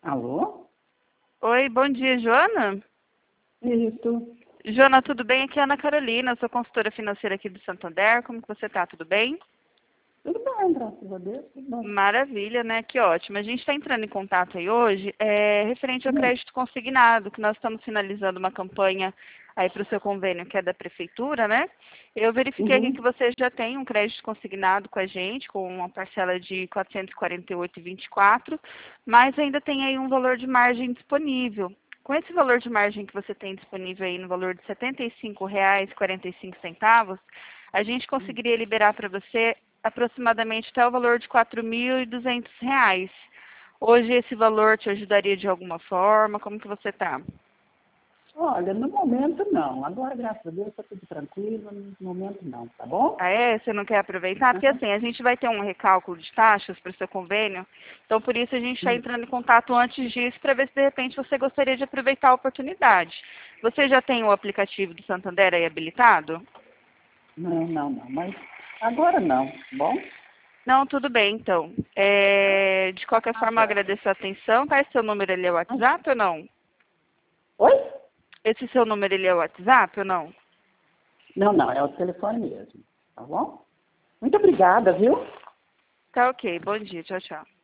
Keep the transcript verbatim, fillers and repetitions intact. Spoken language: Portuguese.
Alô? Oi, bom dia, Joana. Isso. Joana, tudo bem? Aqui é a Ana Carolina, sou consultora financeira aqui do Santander. Como que você tá? Tudo bem? Tudo bem, graças a Deus. Tudo bem. Maravilha, né? Que ótimo. A gente está entrando em contato aí hoje é, referente ao Hum. crédito consignado, que nós estamos finalizando uma campanha aí para o seu convênio, que é da Prefeitura, né? Eu verifiquei aqui que Uhum. você já tem um crédito consignado com a gente, com uma parcela de quatrocentos e quarenta e oito reais e vinte e quatro centavos, mas ainda tem aí um valor de margem disponível. Com esse valor de margem que você tem disponível aí no valor de setenta e cinco reais e quarenta e cinco centavos, a gente conseguiria liberar para você aproximadamente até o valor de quatro mil e duzentos reais. Hoje esse valor te ajudaria de alguma forma? Como que você está? Olha, no momento não. Agora, graças a Deus, está tudo tranquilo. No momento não, tá bom? Ah, é? Você não quer aproveitar? Porque Uhum. assim, a gente vai ter um recálculo de taxas para o seu convênio, então por isso a gente está Hum. entrando em contato antes disso para ver se de repente você gostaria de aproveitar a oportunidade. Você já tem o aplicativo do Santander aí habilitado? Não, não, não. Mas agora não, tá bom? Não, tudo bem então. É, de qualquer Tá forma, eu certo. agradeço a atenção. Tá? Esse seu número ele é o Hum. WhatsApp ou não? Oi? Esse seu número ele é o WhatsApp ou não? Não, não. É o telefone mesmo, tá bom? Muito obrigada, viu? Tá ok. Bom dia. Tchau, tchau.